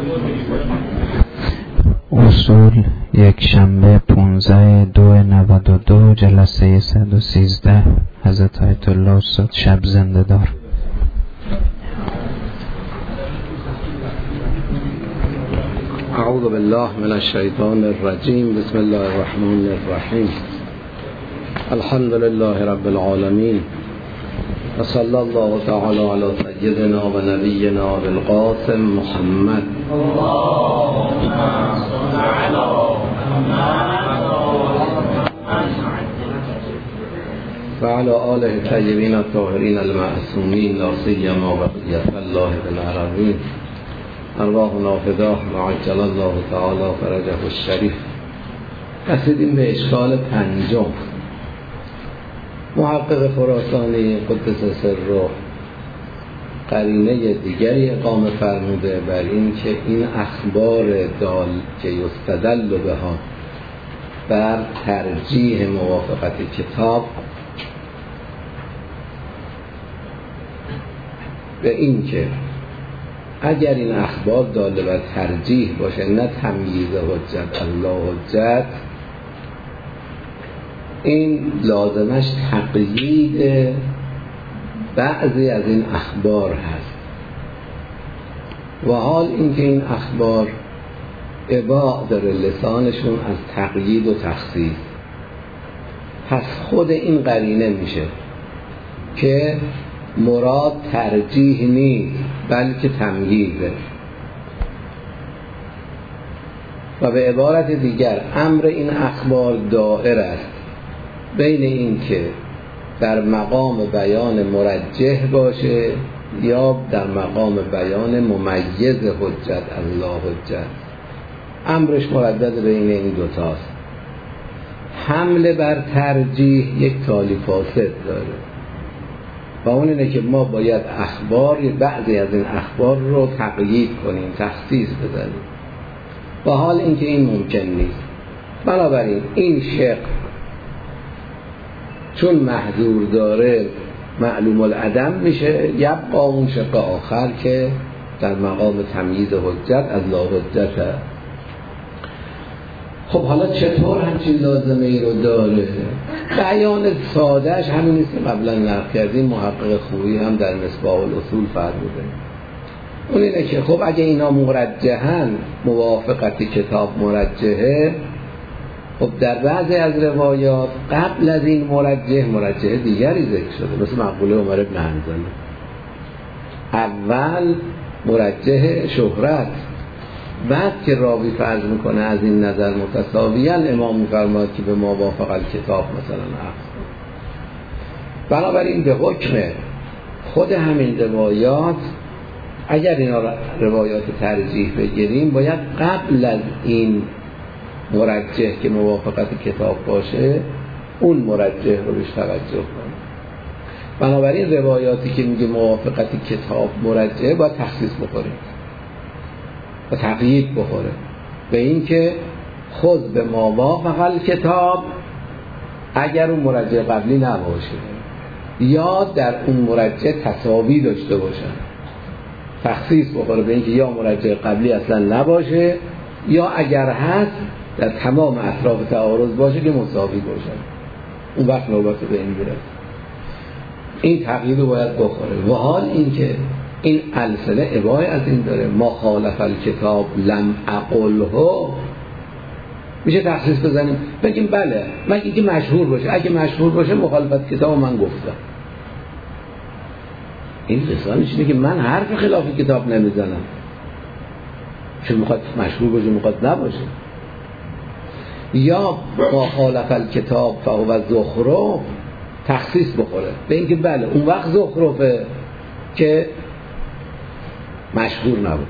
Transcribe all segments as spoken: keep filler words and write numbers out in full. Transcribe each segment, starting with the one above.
اصول یک شنبه پونزده دو نود و دو جلسه صد و سیزده حضرت آیت الله استاد شب زنده دار. اعوذ بالله من الشیطان الرجیم. بسم الله الرحمن الرحیم. الحمد لله رب العالمین و صلی الله تعالی علی سیدنا و نبینا بالقاسم محمد و علی آله الطیبین الطاهرین المعصومین لا سیما بقیة الله بالعربین ارواحنا فداه و عجل الله تعالی فرجه الشریف. رسیدیم به اشکال پنجم. محقق خراسانی قدس سره قرینه دیگری اقامه فرموده بر این که این اخبار دال که یستدل بها بر ترجیح موافقت کتاب به این که اگر این اخبار داله بر ترجیح باشه نه تمییز حجت الله حجت، این لازمش تقیید بعضی از این اخبار هست و حال اینکه این اخبار اباع داره لسانشون از تقیید و تخصیص، پس خود این قرینه میشه که مراد ترجیح نیست بلکه تمییزه. و به عبارت دیگر امر این اخبار دائر است بین این که در مقام بیان مرجح باشه یا در مقام بیان ممیز حجت الله حجت. امرش مردد بین این دوتاست. حمله بر ترجیح یک تالی فاسد داره و اون اینه که ما باید اخبار بعضی از این اخبار رو تقیید کنیم، تخصیص بزنیم و حال اینکه این ممکن نیست. بنابراین این شق چون محظور داره معلوم العدم میشه، یبقا اون شق آخر که در مقام تمییز حجت الله حجت هست. خب حالا چطور همچین لازمه ای رو داره؟ بیان سادهش همین نیست که قبلا نقل کردیم، محقق خویی هم در مصباح الاصول فرموده. اون اینه که خب اگه اینا مرجحن، موافقت کتاب مرجحه، خب در بعضی از روایات قبل از این مرجح مرجح دیگری ذکر شده، مثل مقوله عمر بن حنظله. اول مرجح شهرت، بعد که راوی فرض میکنه از این نظر متساویان، امام میفرماید که به ما وافق الکتاب مثلا اخذ. بنابراین به حکم خود همین روایات اگر اینا روایات ترجیح بگیریم باید قبل از این مرجح که موافقت کتاب باشه اون مرجح رو بهش توجه کنیم. بنابراین روایاتی که میگه موافقت کتاب مرجح باید تخصیص بخوریم و تقیید بخوره به این که خود به ما وافق الکتاب اگر اون مرجح قبلی نباشه یا در اون مرجح تساوی داشته باشن، تخصیص بخوره به این که یا مرجح قبلی اصلا نباشه یا اگر هست در تمام اطراف تعارض باشه که مساوی باشن. اون وقت نوبت به این میرسه. این تقیید رو باید بخوره و حال این که این السنه ابای از این داره ما خالف الکتاب لم اقله، میشه تخصیص بزنیم بگیم بله مگه اینکه مشهور باشه، اگه مشهور باشه مخالفت کتاب من گفتم. این لسانش اینه که من حرف خلاف کتاب نمیزنم، چون میخواد مشهور باشه میخواد نباشه. یا ما خالف الکتاب فهو زخرف، تخصیص بخوره به اینکه بله اون وقت زخرفه که مشهور نبود،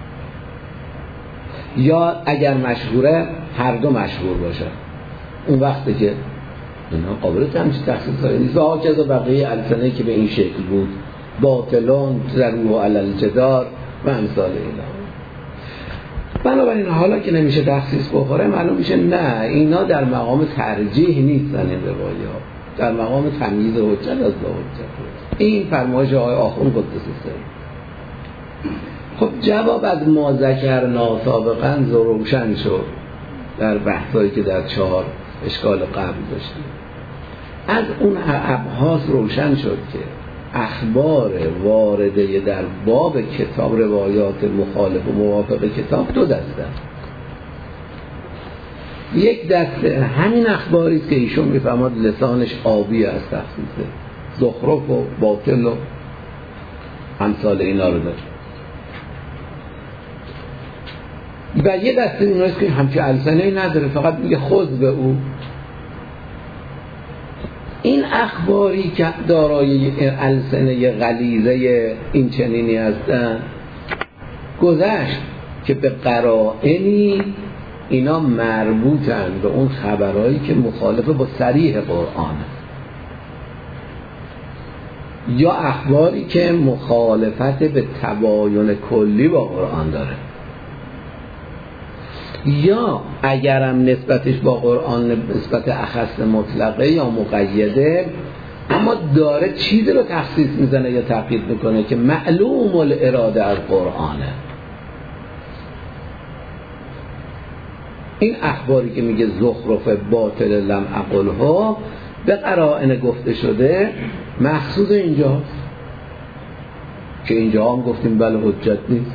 یا اگر مشهوره هر دو مشهور باشه اون وقته که اینا قابل تمشی تخصیص داره نیست. و ها که بقیه السنه که به این شکل بود باطلون ضروه علی الجدار و امثال اینا. بنابراین حالا که نمیشه تخصیص بخوره معلوم میشه نه اینا در مقام ترجیح نیستن، این روایات در مقام تمییز حجت از حجت. این فرمایش آقای آخوند قدس سره. خب جواب از ما ذکرنا سابقا روشن شد در بحثایی که در چهار اشکال قبل داشتیم. از اون ابحاث روشن شد که اخبار وارده در باب کتاب، روایات مخالف و موافق کتاب دو دسته. یک دسته همین اخباری است که ایشون میفهمد لسانش آبی از تخصیصه، زخرف و باطل و امثال اینا رو داره. و یه دسته ایناست که همچه السنه‌ای نداره، فقط میگه خود به او. این اخباری که دارای السنه غلیظه این چنینی هستن گذشت که به قرائنی اینا مربوطن به اون خبرهایی که مخالفه با صریح قرآن، یا اخباری که مخالفت به تباین کلی با قرآن داره، یا اگرم نسبتش با قرآن نسبت اخص مطلقه یا مقیده، اما داره چیزی رو تخصیص میزنه یا تقیید میکنه که معلوم الاراده از قرآنه. این اخباری که میگه زخرف باطل لم اقلها به قرائن گفته شده مخصوص اینجا، که اینجا هم گفتیم بله حجت نیست،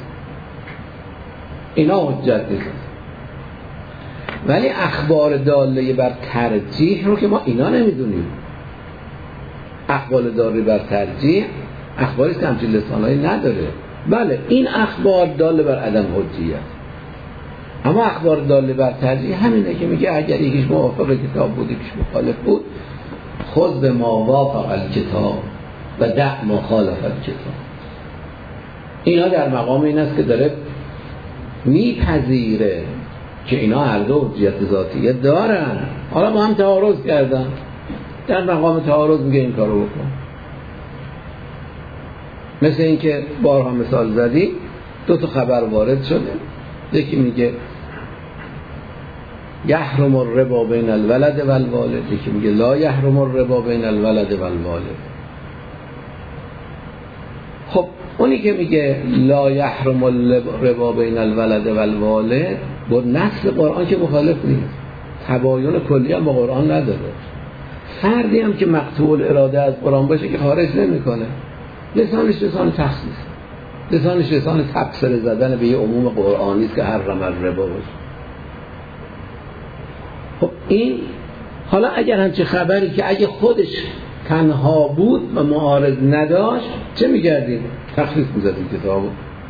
اینا حجت نیست. ولی اخبار داله بر ترجیح رو که ما اینا نمیدونیم. اخبار داله بر ترجیح اخباری که همچین لسانهایی نداره. بله این اخبار داله بر عدم حجیت، اما اخبار داله بر ترجیح همینه که میگه اگر یکیش موافق کتاب بود یکیش مخالف بود، خذ به ما وافق الکتاب و دع ما خالف الکتاب. اینا در مقام این است که داره میپذیره که اینا هر دو حجیت ذاتیه دارن، حالا با هم تعارض کردن، در مقام تعارض میگه این کارو بکن. مثل این که بارها مثال زدی، دو تا خبر وارد شده، یکی میگه یحرم الربا بین الولد و الوالد، یکی میگه لا یحرم الربا بین الولد و الوالد. خب اونی که میگه لا یحرم الربا بین الولد و الوالد با نص قرآن که مخالف نیست، تباین کلی هم با قرآن نداره. فردی هم که مقطوع الاراده از قرآن باشه که خارج نمیکنه، لسانش لسان تخصیص، لسانش لسان تبصره زدن به یه عموم قرآنی است که حرم الربا باشه. خب این حالا اگر همچه خبری که اگه خودش تنها بود و معارض نداشت چه میگردیم؟ تخصیص میزدیم کتابو.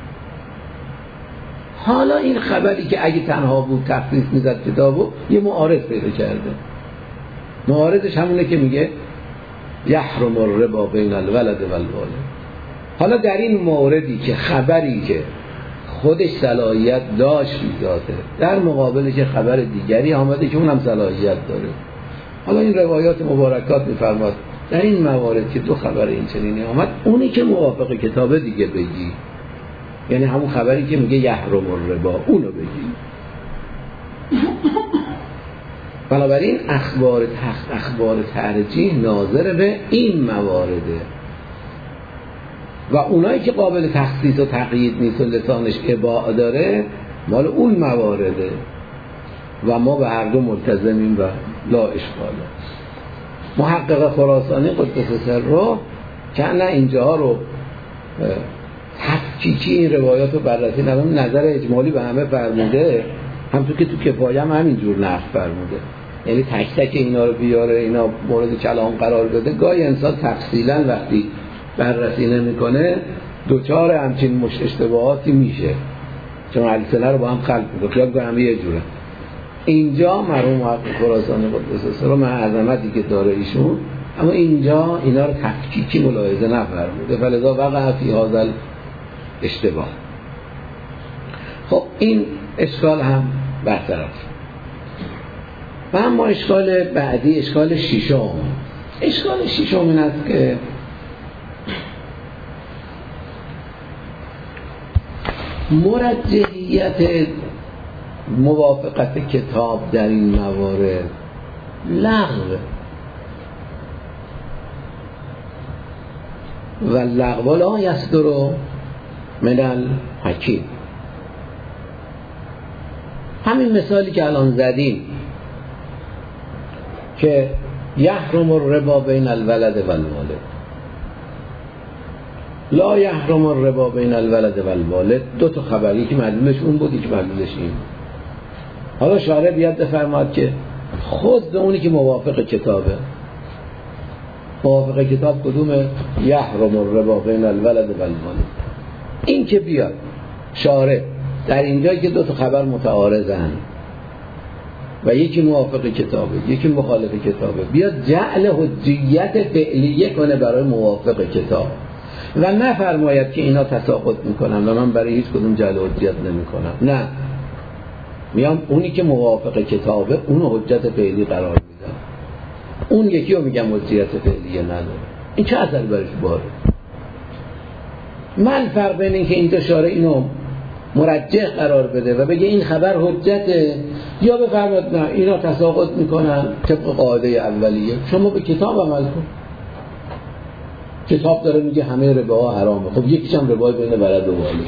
حالا این خبری که اگه تنها بود تخصیص میزد کتابو یه معارض پیدا کرده، معارضش همونه که میگه یحرم الربا بین الولد و الوالد. حالا در این موردی که خبری که خودش صلاحیت داشت میذاته در مقابل که خبر دیگری آمده که اونم صلاحیت داره، حالا این روایات مبارکات میفرماد در این موارد که دو خبر این چنینی آمد، اونی که موافق کتابه دیگه بگی، یعنی همون خبری که میگه یحرم الربا اونو بگی. بنابراین اخبار تخت اخبار ترجیح ناظر به این موارده و اونایی که قابل تخصیص و تقیید نیست و لسانش اباع داره مال اون موارده و ما به هر دو ملتزمیم و لا اشکاله. محقق خراسانی قدس سره که نه اینجا رو تفکیکی این روایات رو بررسی ندارم، نظر اجمالی به همه فرموده، همطور که تو کفایه هم همینجور نقل فرموده، یعنی تک تک اینا رو بیاره، اینا مورد کلام قرار بده. گاهی انسان تفصیلا وقتی بررسی نمیکنه دوچار همچین مش اشتباهاتی میشه، چون السنه رو با هم خلط میکنه، خیال کنم همه یه جوره. اینجا مرحوم محقق خراسانی قدس سره مع عظمتی که داره ایشون، اما اینجا اینا رو تفکیکی ملاحظه نفرموده، فلذا وقع فی هذا اشتباه. خب این اشکال هم برطرف. و اما اشکال بعدی، اشکال ششم. اشکال ششم این است که مرجحیت موافقت کتاب در این موارد لغو و لغو لا یصدر من حکیم. همین مثالی که الان زدیم که یحرم الربا بین الولد و الوالد، لا یحرم الربا بین الولد و الوالد، دو تا خبری که مدلولش اون بود که مدلولش این. حالا شارع بیاد بفرماد که خود به اونی که موافق کتابه، موافق کتاب کدومه؟ یحرم الربا بین الولد و الوالد. این که بیاد شارع در اینجایی که دو تا خبر متعارضن و یکی موافق کتابه یکی مخالف کتابه، بیاد جعل حجیت فعلیه کنه برای موافق کتاب و نفرماید که اینا تساقط میکنن و من برای هیچ کدوم جعل حجیت نمیکنم. نه، میام اونی که موافق کتابه اونو حجت فعلی قرار میدم، اون یکی رو میگم حجیت فعلیه نداره. این چه اثر برش باره؟ من فرق بین این که اینجا شارع اینو مرجح قرار بده و بگه این خبر حجته، یا بفرماد نه اینا تساقط میکنن طبق قاعده اولیه، شما به کتاب عمل کن. کتاب داره میگه همه رباها حرامه، خب یکیش هم ربای بین ولد و والده.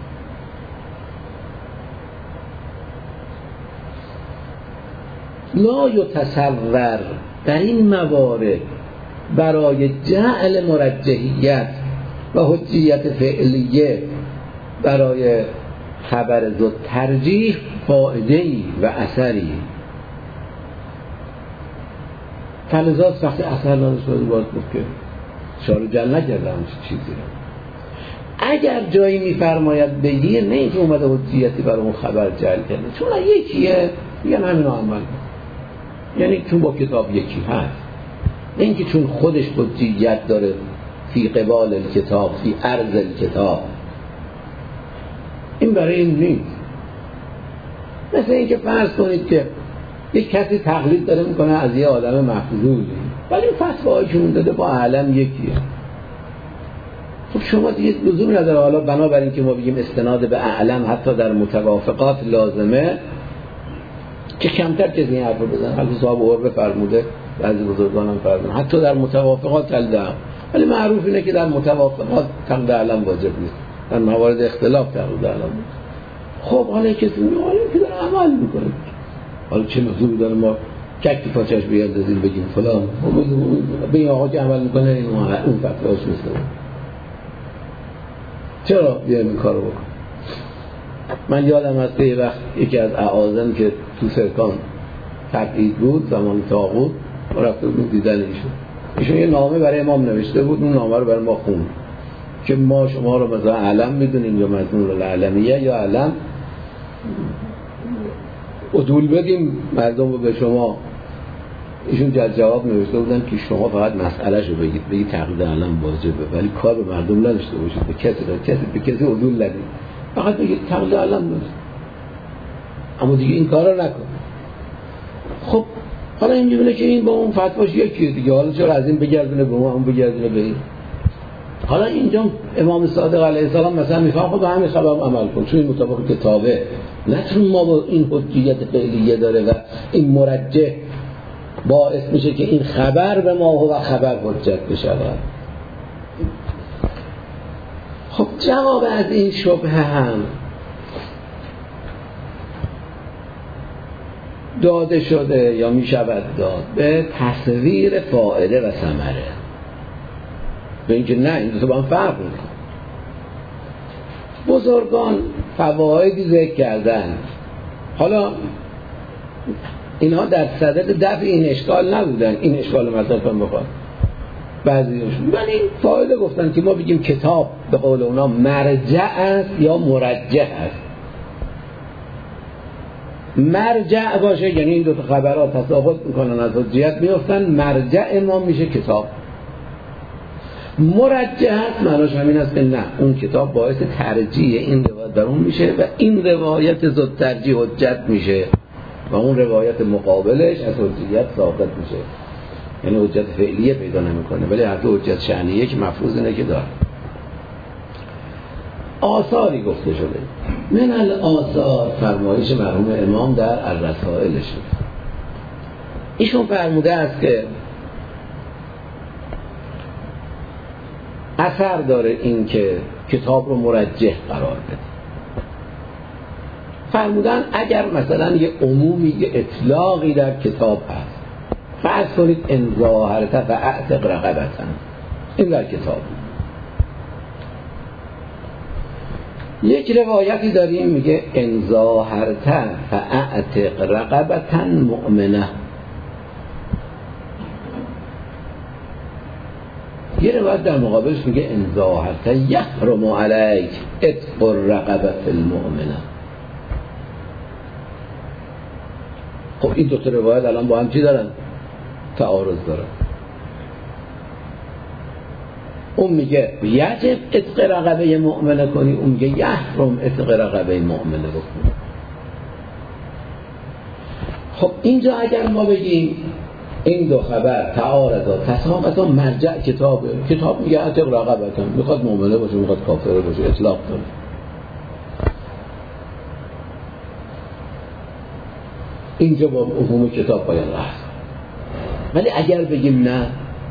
لا یتصور در این موارد برای جعل مرجحیت و حجیت فعلیه برای خبر ذو ترجیح فائده‌ای و اثری. فلذات وقتی اثر نداشت باید بود که شارع جل نکرده همچین چیزی رو. اگر جایی میفرماید بگیر، نه اینکه اومده حجیتی برای اون خبر جل کرده، چون یکیه میگن همین رو عمل کن، یعنی چون با کتاب یکی هست، نه اینکه چون خودش حجیت داره فی قبال الکتاب فی عرض الکتاب. این برای این نیست. مثل اینکه فرض کنید که یک کسی تقلید داره میکنه از یه آدم مفضولی، ولی فتواهایی که اون داده با عالم یکیه. خب شما دیگه لزومی نداره حالا بنابراین که ما بگیم استناد به اعلم حتی در متوافقات لازمه، که کمتر کسی این حرف رو بزنه. حتی صاحب عربه فرموده، بعضی بزرگان هم فرمودن حتی در متوافقات تلدهم، ولی معروف اینه که در متوافقات تقلید اعلم واجب نیست، در موارد اختلاف تقلید اعلم نیست. خب حالا کسی میگه حالا که داره عمل میکنه، حالا چه لزومی داره ما ککی پاچش بیاندازیم بگیم فلان به این آقا که عمل میکنه این اون فتواش مثل اون، چرا بیایم این کارو بکن؟ من یادم هست که یه وقت یکی از اعاظم که تو سرکان تقلید بود زمان طاغوت، ما رفته بودیم دیدن ایشون. ایشون یه نامه برای امام نوشته بود، اون نامه رو برای ما خوند که ما شما رو مثلا علم میدونیم یا مضمون العلمیه یا علم عدول بدیم مردم رو به شما. ایشون جواب نوشته بودن که شما فقط مسئله شو بگید، بگید تقلید علم واجبه ولی کار به مردم نداشته باشید، به کسی به کسی به کسی عدول ندید، فقط بگید تقلید علم واجبه، اما دیگه این کارو نکن. خب حالا این میبینه که این با اون فتواش یکیه دیگه، حالا چرا از این بگردونه به اون اون بگردونه به این؟ حالا اینجا امام صادق علیه السلام مثلا میفهم خب همین خبر عمل کن چون این مطابق کتابه، نه چون ما با این حجیت فعلیه داره و این مرجح باعث میشه که این خبر به ما و خبر حجت بشود. خب جواب از این شبهه هم داده شده یا میشود داد به تصویر فائده و ثمره، به اینکه نه این دو با هم فرق میکنه. بزرگان فوایدی ذکر کردن، حالا اینها در صدد دفع این اشکال نبودن، این اشکال مثلا بخواد بعضیشون، ولی فایده گفتن که ما بگیم کتاب به قول اونا مرجع است یا مرجح است. مرجع باشه یعنی این دو تا خبرات تساقط میکنن از حجیت میافتن، مرجع ما میشه کتاب. مرجح است معناش همین است که نه اون کتاب باعث ترجیح این روایت در اون میشه و این روایت زود ترجیح حجت میشه و اون روایت مقابلش از حجیت ساقط میشه، یعنی حجت فعلیه پیدا نمیکنه ولی حتی حجت شأنیه که مفروض اینه که داره. آثاری گفته شده، من الآثار فرمایش مرحوم امام در الرسائل شده. ایشون فرموده است که اثر داره این که کتاب رو مرجح قرار بده. فرمودن اگر مثلا یه عمومی یه اطلاقی در کتاب هست، فرض کنید ان ظاهرت و اعتق رقبتن، این در کتاب. یک روایتی داریم میگه ان ظاهرت و اعتق رقبتن مؤمنه. یه روایت در مقابلش میگه ان ظاهرت یحرم علیک عتق الرقبة المؤمنه. خب این دو تا روایت الان با هم چی دارن؟ تعارض دارن. اون میگه یجب عتق رقبه مؤمنه کنی، اون میگه یحرم عتق رقبه مؤمنه بکنی. خب اینجا اگر ما بگیم این دو خبر تعارضا تساقطا، مرجع کتابه. کتاب میگه عتق رقبتن، میخواد مؤمنه باشه میخواد کافره باشه، اطلاق داره. اینجا با مفهوم کتاب باید رفت. ولی اگر بگیم نه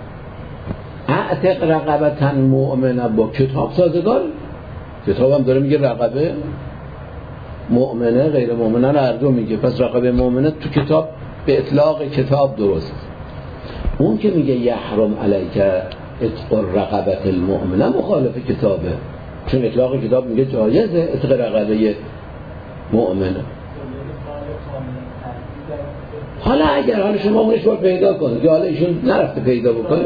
اعتق رقبتن مؤمنه، با کتاب سازگار، کتاب هم داره میگه رقبه مؤمنه غیر مؤمنه رو هر دو میگه، پس رقبه مؤمنه تو کتاب به اطلاق کتاب درست. اون که میگه یحرم علیک عتق الرقبة المؤمنه مخالف کتابه، چون اطلاق کتاب میگه جایزه عتق رقبه مؤمنه. حالا اگر حالا شما اونش رو پیدا کنید، حالا ایشون نرفته پیدا بکنید،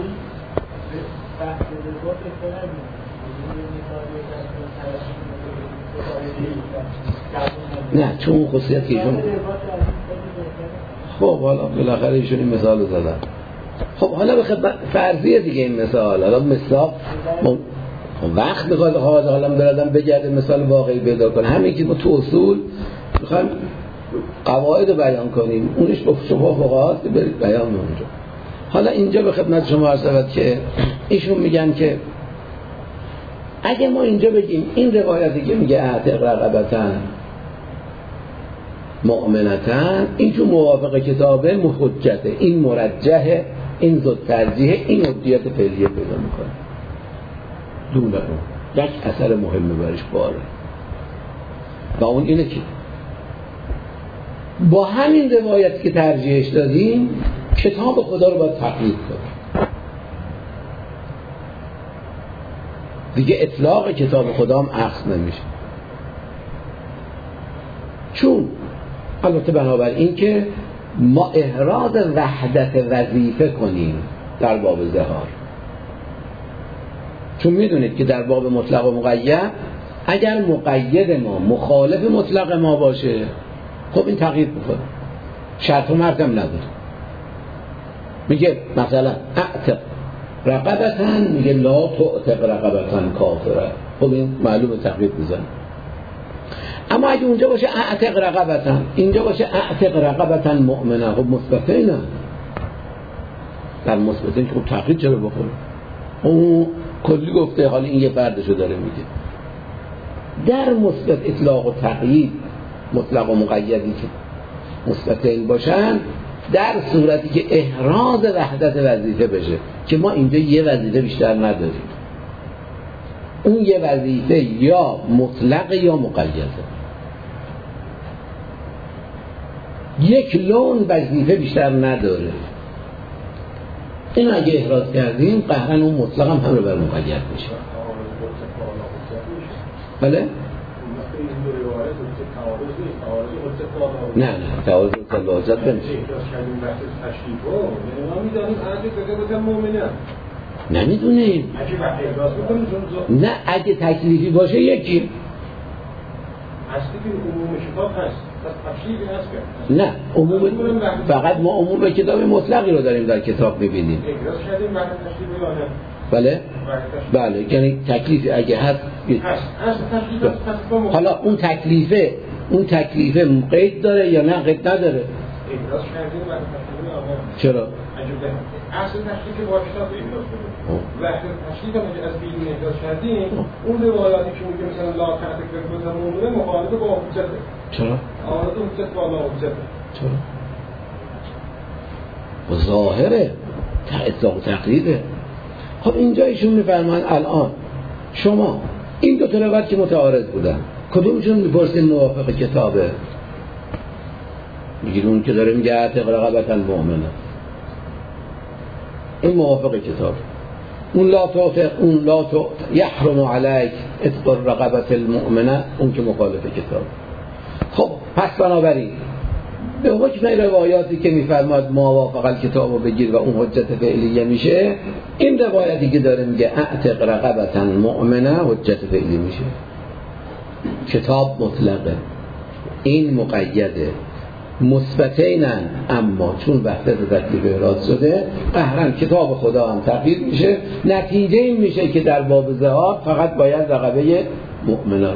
نه چون اون خصوصیت که ایشون، خب حالا بالاخره ایشون این مثال رو زدن. خب حالا بخواه فرضیه دیگه این مثال، حالا مثال وقت میخواد حالا برادم بگرده مثال واقعی پیدا کنه. همین که ما تو اصول میخوایم قواعد رو بیان کنیم، اونش با شما فقهات که برید بیان اونجا. حالا اینجا به خدمت شما عرض شود که ایشون میگن که اگه ما اینجا بگیم این روایتی که میگه اعتق رقبتن مؤمنتن، این چون موافق کتابه محجته، این مرجحه، این زود ترجیحه، این حجیت فعلیه پیدا میکنه. دونه اون یک اثر مهمه برش باره و اون اینه که با همین روایتی که ترجیحش دادیم کتاب خدا رو باید تقلید کنیم. دیگه اطلاق کتاب خدا هم اخذ نمیشه، چون البته بنابراین که ما احراز وحدت وظیفه کنیم در باب ظهار، چون میدونید که در باب مطلق و مقید اگر مقید ما مخالف مطلق ما باشه خب این تغییر میکنه، شرط و مرد هم نداره. میگه مثلا اعتق رقبتن، میگه لا تعتق رقبتن کافره، خب این معلومه تغییر میزنه. اما اگه اونجا باشه اعتق رقبتن، اینجا باشه اعتق رقبتن مؤمنه، خب مثبتینه. در مثبتین که خب تغییر چرا بخوره؟ اون کلی گفته، حالا این یه فردشو داره میگه. در مثبت اطلاق و تقیید مطلق و مقیدی که مثبتین باشن، در صورتی که احراز وحدت وظیفه بشه، که ما اینجا یه وظیفه بیشتر نداریم، اون یه وظیفه یا مطلق یا مقیده، یک لون وظیفه بیشتر نداره. این اگه احراز کردیم قهرن اون مطلق هم هم رو بر مقید میشه. بله؟ نه نه تعارض لازم بنشه. نمیدونیم. نه اگه تکلیفی باشه یکی. نه عموم، فقط ما عموم کتاب مطلقی رو داریم در کتاب میبینیم. بله؟ بله یعنی تکلیف اگه هست حالا اون تکلیفه اون تکلیفه قید داره یا نه قید نداره؟ چرا؟ اصل تشریف که با کتاب احراز کنیم و تشریف هم از بیرون احراز کردیم، اون روایاتی که میگه مثلا لا تعتق رقبة مؤمنه مخالف با حجته. چرا؟ آره حجت با لا حجته. چرا؟ و ظاهره اطلاق و تقییده. خب اینجا ایشون میفرمان الان شما این دو تا روایت که متعارض بودن، کدومشون میپرسیم موافق کتابه؟ میگید اون که داره میگه اعتق رقبة مؤمنة، این موافق کتاب. اون لا تعتق، اون لا تعتق یحرم علیک عتق رقبة المؤمنة، اون که مخالف کتاب. خب پس بنابراین به حکم روایاتی که میفرماد ما وافق الکتاب رو بگیر و اون حجت فعلیه میشه، این روایتی که داره میگه اعتق رقبة مؤمنة حجت فعلی میشه. کتاب مطلقه، این مقیده، مثبتینن، اما چون وحدت تکلیف احراز شده قهرن کتاب خدا هم تغییر میشه. نتیجه این میشه که در باب ظهار فقط باید رقبه مؤمنان.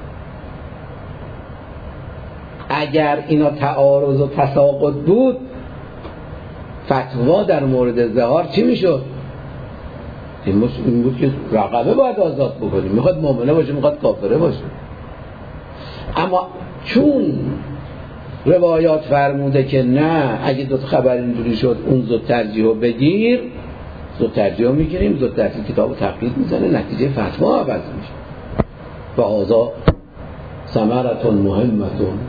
اگر اینا تعارض و تساقط بود، فتوا در مورد ظهار چی میشد؟ این بود که رقبه باید آزاد بکنیم، میخواد مؤمنه باشه میخواد کافره باشه. اما چون روایات فرموده که نه، اگه دو خبر اینجوری شد اون زود ترجیح رو بگیر، زود ترجیح رو میگیریم، زود ترجیح کتاب رو تقلید میزنه، نتیجه فتوا عوض میشه. و هذا ثمرة مهمة.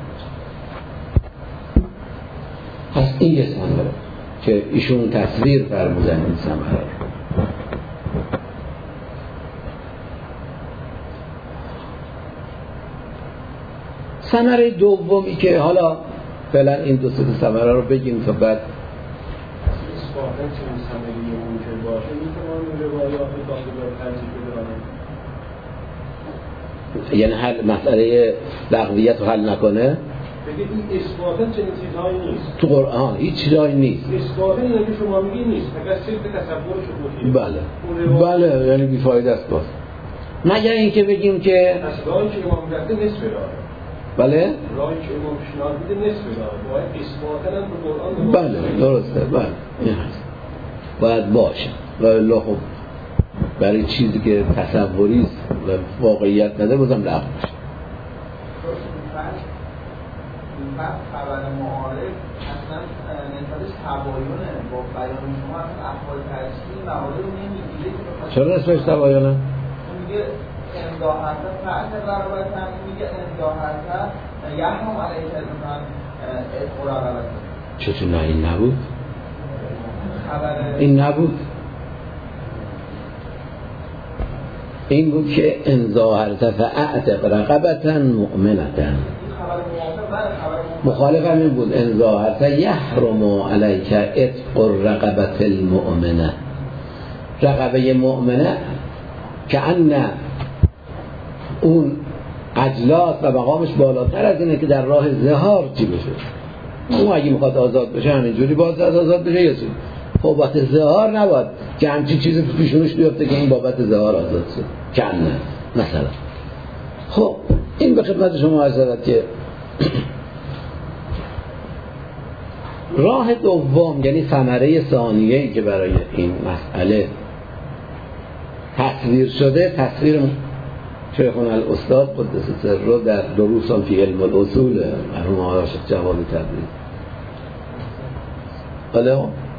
پس این یه ثمره که ایشون تصویر فرمودن این ثمره. ثمره دومی که حالا فعلا این دو سه ثمره رو بگیم تا بعد اثبات چنین ثمری ممکن باشه، میتونن روایات داخل ترجیح بدن، یعنی حل مسئله لغویت رو حل نکنه. بگید این اثبات چنین چیزهایی نیست تو قرآن، هیچ چیزایی نیست. اثبات اینه که شما میگی نیست، اگر صرف تصور شکوهیه. بله بله، یعنی بیفایده است باز، مگر اینکه بگیم که اصلا راهی که امام رفته نصف راه. بله راهی که امام پیشنهاد میده نصف راه، باید اثباتاً به قرآن. بله درسته، بله این هست، باید باشه. و الله خب برای چیزی که تصوری است و واقعیت نده بازم لغو میشه. بعد خبر معارف اصلا نسبتش تباینه با بیان شما، اصلا احوال تشکیل موالی رو نمیگیره که چرا نسبتش تباینه؟ میگه امضاحتا فعت رقبتا، میگه امضاحتا یحرم علیه مثلا عتق رقبتا. چطور نه این نبود؟ این نبود، این بود که انظاهرت فاعتق رقبة مؤمنة. مخالف همین بود، انظاهرت یحرم علیک عتق رقبة المؤمنة. رقبه مؤمنه که ان اون اجلاس و مقامش بالاتر از اینه که در راه ظهار چی بشه. اون اگه میخواد آزاد بشه همینجوری باز آزاد بشه یه چیز. بابت ظهار نباید که همچین چیزی تو پیشونش بیفته که این بابت ظهار آزاد شد کنه مثلا. خب این به خدمت شما عرض شود که راه دوم، یعنی ثمره ثانیه‌ای که برای این مسئله تصویر شده، تصویر شیخنا الاستاد قدس سره در دروس فی علم الاصول مرحوم آقای شیخ جواد تبریزی. بله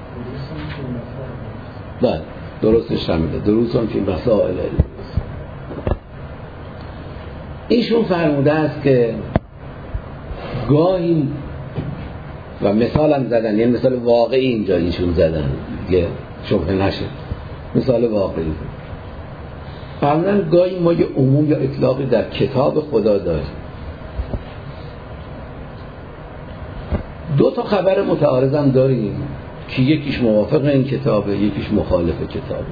بله درستش فهمیده، دروس فی مسائل علم. ایشون فرموده است که گاهی و مثال هم زدن، یعنی مثال واقعی اینجا ایشون زدن که شبهه نشه، مثال واقعی فرمودن گاهی ما یه عموم یا اطلاقی در کتاب خدا داریم، دو تا خبر متعارض هم داریم که یکیش موافق این کتابه یکیش مخالف کتابه.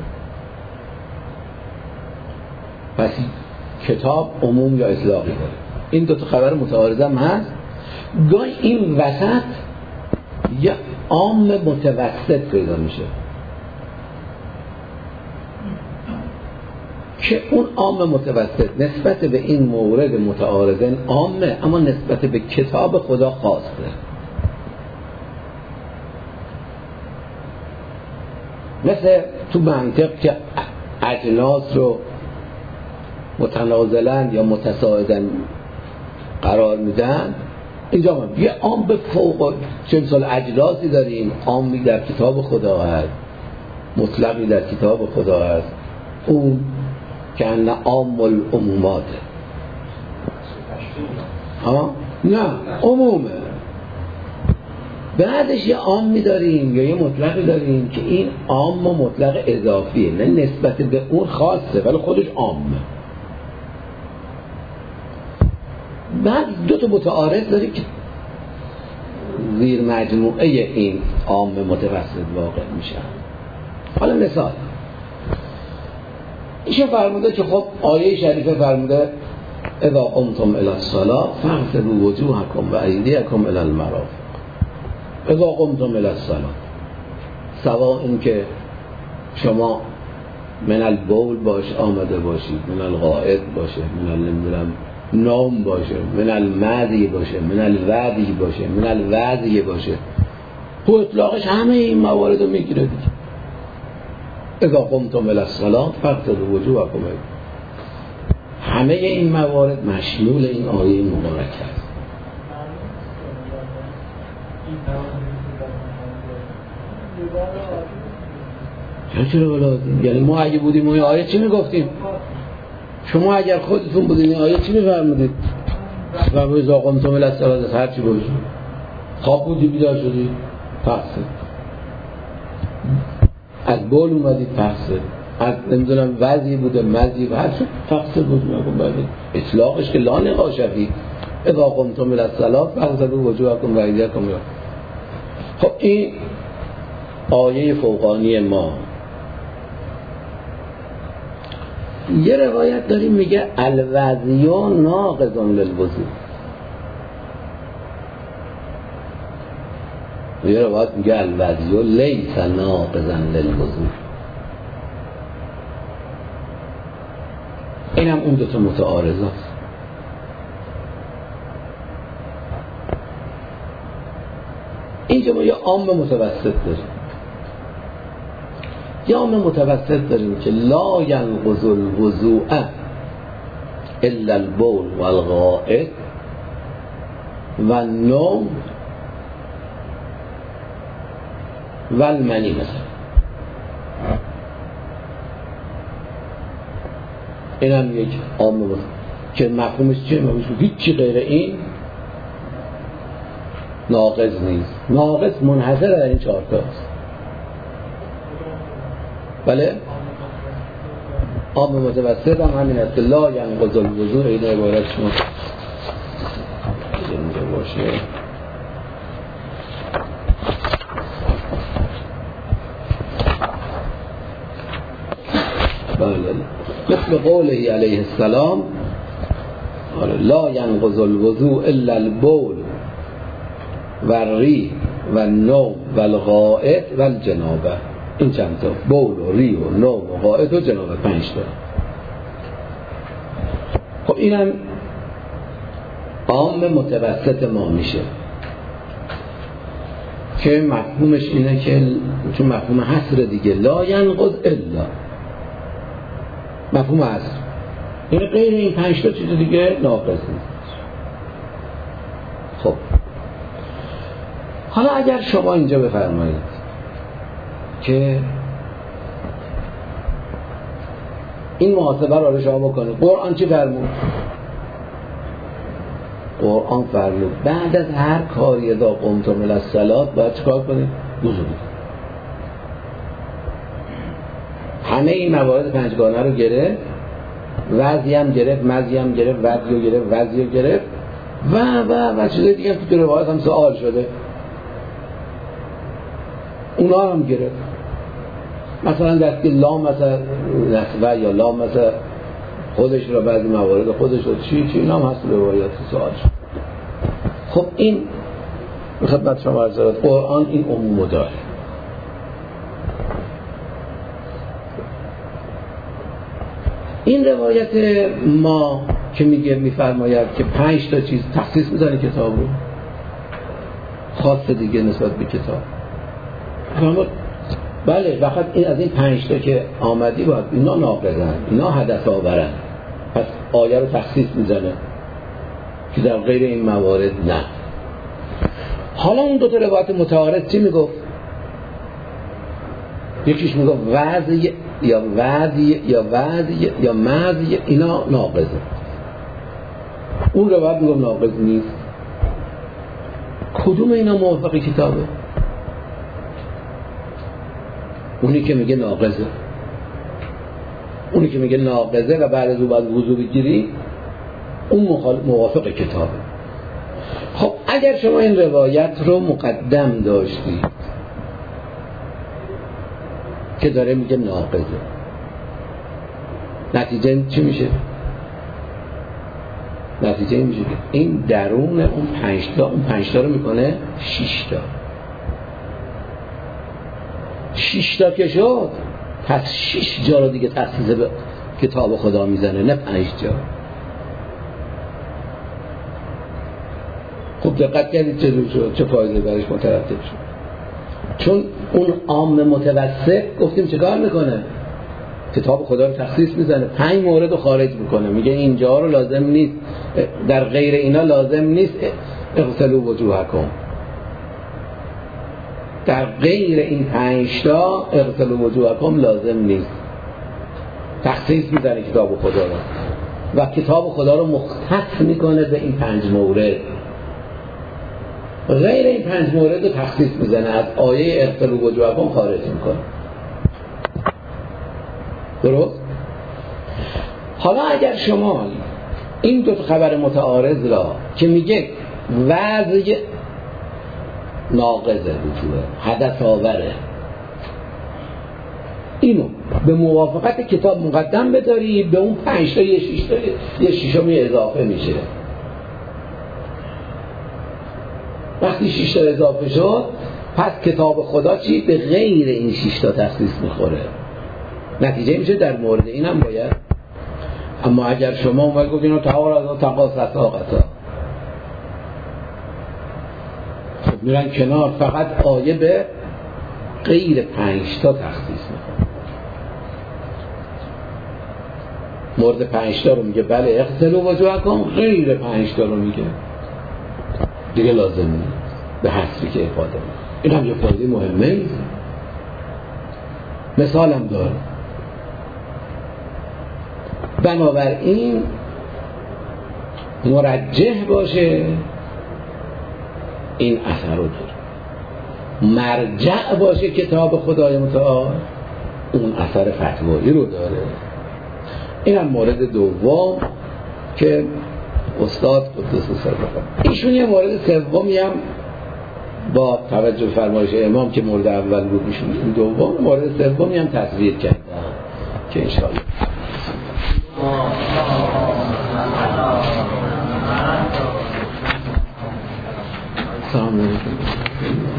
پس کتاب عموم یا اطلاقی داره، این دو تا خبر متعارض هم هست. گاهی این وسط یه عام متوسط پیدا میشه که اون عام متوسط نسبت به این مورد متعارضین عامه، اما نسبت به کتاب خدا خاصه. مثل تو منطق که اجناس رو متنازلن یا متساعدن قرار میدن، اینجا ما یه عام به فوق چه مثال اجناسی داریم، عامی در کتاب خدا هست، مطلقی در کتاب خدا هست، اون که انه عام العموماته. ها نه عمومه. بعدش یه عامی داریم یا یه مطلقی داریم که این عام و مطلق اضافیه، نه نسبت به اون خاصه ولی خودش عامه. بعد دو تا متعارض داریم که زیر مجموعه این عام متوسط واقع میشن. حالا مثال ایشه فرموده که خب آیه شریفه فرموده اذا قمتم الى الصلاة فاغسلوا وجوهکم و ایدیکم الى المرافق. اذا قمتم الى الصلاة، سواء این که شما من البول باش آمده باشید، من الغائط باشه، من نمیدونم نوم باشه، من المذی باشه، من الودی باشه، من الوضی باشه، تو اطلاقش همه این موارد رو میگیره دیگه. اذا قمتم الى الصلاة فاغسلوا وجوهکم، همه این موارد مشمول این آیه مبارکه است. چرا ولادیم؟ یعنی ما اگه بودیم این آیه چی میگفتیم؟ شما اگر خودتون بودین این آیه چی میفرمودید؟ و اذا قمتم الی الصلاة هر چی باشید، خواب بودی بیدار شدی پخصه، از بول اومدید پخصه، از نمیدونم وضعی بوده مزی و هر چی پخصه بود نکن بردید. اطلاقش که لا نقاشفی اذا قمتم الی الصلاة فاغسلوا وجوهکم و ایدیکم. خب این آیه فوقانی ما. یه روایت داریم میگه الوضی ناقض للوضوء، یه روایت میگه الوضی لیس ناقض للوضوء. این هم اون دوتا متعارض است. اینجا ما یه عام متوسط داریم، یه عام متوسط داریم که لا ینقض الوضوء الا البول والغائط والنوم والمنی مثلا. این هم یک عام متوسط که مفهومش چیه؟ مفهومش هیچی غیر این ناقض نیست. ناقض منحصر در این چهار تا است. بله عام متوسط هم همین است. لا ینقض الوضوء، این عبارت شما اینجا باشه. بله مثل قوله علیه السلام لا ینقض الوضوء الا البول و ری و نوم و الغائط و الجنابه. این چند تا؟ بول و ری و نوم و غائط و جنابه، پنج تا. خب اینم عام متوسط ما میشه که مفهومش اینه که چون مفهوم حصر دیگه، لا ینقض الا مفهوم حصر، این غیر این پنج تا چیز دیگه ناقض نیست. خب حالا اگر شما اینجا بفرمایید که این محاسبه رو شما بکنید، قرآن چی فرمود؟ قرآن فرمود بعد از هر کاری اذا قمتم الی الصلاة باید چیکار کنید؟ وضو بگیرید. همه این موارد پنجگانه رو گرفت، وضعی هم گرفت، مزی هم گرفت، وضعی رو گرفت، وضعی رو گرفت و و و چیزای دیگه هم تو روایات هم سوال شده اونا هم گرفت. مثلا دستی لام مثلا نسبه یا لام مثلا خودش رو بعضی موارد خودش رو چی چی اینا هم هست روایات سوال شد. خب این خدمت شما عرض دارد قرآن این عموم داره. این روایت ما که میگه میفرماید که پنج تا چیز تخصیص میزنه کتاب رو خاص دیگه نسبت به کتاب. بله فقط این از این پنج تا که آمدی باید اینا ناقضن، اینا حدث آورن، پس آیه رو تخصیص میزنه که در غیر این موارد نه. حالا اون دو تا روایت متعارض چی میگفت؟ یکیش میگفت وضع یا وضع یا وضع یا مضی اینا ناقضه. اون روایت میگم ناقض نیست. کدوم اینا موافق کتابه؟ اونی که میگه ناقضه، اونی که میگه ناقضه و بعد از اون باید وضو بگیری، اون موافق کتابه. خب اگر شما این روایت رو مقدم داشتید که داره میگه ناقضه، نتیجه چی میشه؟ نتیجه این میشه که این درون اون پنج تا اون پنج تا رو میکنه شش تا. شش تا که شد، پس شش جا رو دیگه تخصیص به کتاب خدا میزنه، نه پنج جا. خب دقت کردید چه جور شد، چه فایده برش مترتب شد؟ چون اون عام متوسط گفتیم چه کار میکنه؟ کتاب خدا رو تخصیص میزنه، پنج مورد رو خارج میکنه، میگه اینجا رو لازم نیست، در غیر اینا لازم نیست اغسلوا وجوهکم، در غیر این پنج تا اغسلوا وجوهکم لازم نیست. تخصیص میزنه کتاب خدا رو و کتاب خدا رو مختص میکنه به این پنج مورد، غیر این پنج مورد رو تخصیص میزنه، از آیه اغسلوا وجوهکم خارج میکنه. درست؟ حالا اگر شما این دو خبر متعارض را که میگه وضع ناقضه وجوه حدث آوره، اینو به موافقت کتاب مقدم بداری، به اون پنج تا یه شیش تا یه شیشمی اضافه میشه. وقتی شیش تا اضافه شد، پس کتاب خدا چی؟ به غیر این شیش تا تخصیص میخوره. نتیجه میشه در مورد این هم باید. اما اگر شما اومد گفت اینو تعارض و تقاص ساقطا، خب میرن کنار، فقط آیه به غیر پنج تا تخصیص میکنه. مورد پنج تا رو میگه بله اغسلوا وجوهکم، غیر پنج تا رو میگه دیگه لازم نیست به حذفی که افاده میکنه. این هم یه فایده مهمه. مثالم داره. بنابراین مرجح باشه این اثر رو داره، مرجع باشه کتاب خدای متعال اون اثر فتوایی رو داره. این هم مورد دوم که استاد قدس سره ایشون یه مورد سومی هم با توجه فرمایش امام که مورد اول بود ایشون این دوم، مورد سومی هم تصویر کردن که انشاءالله سلام علیکم.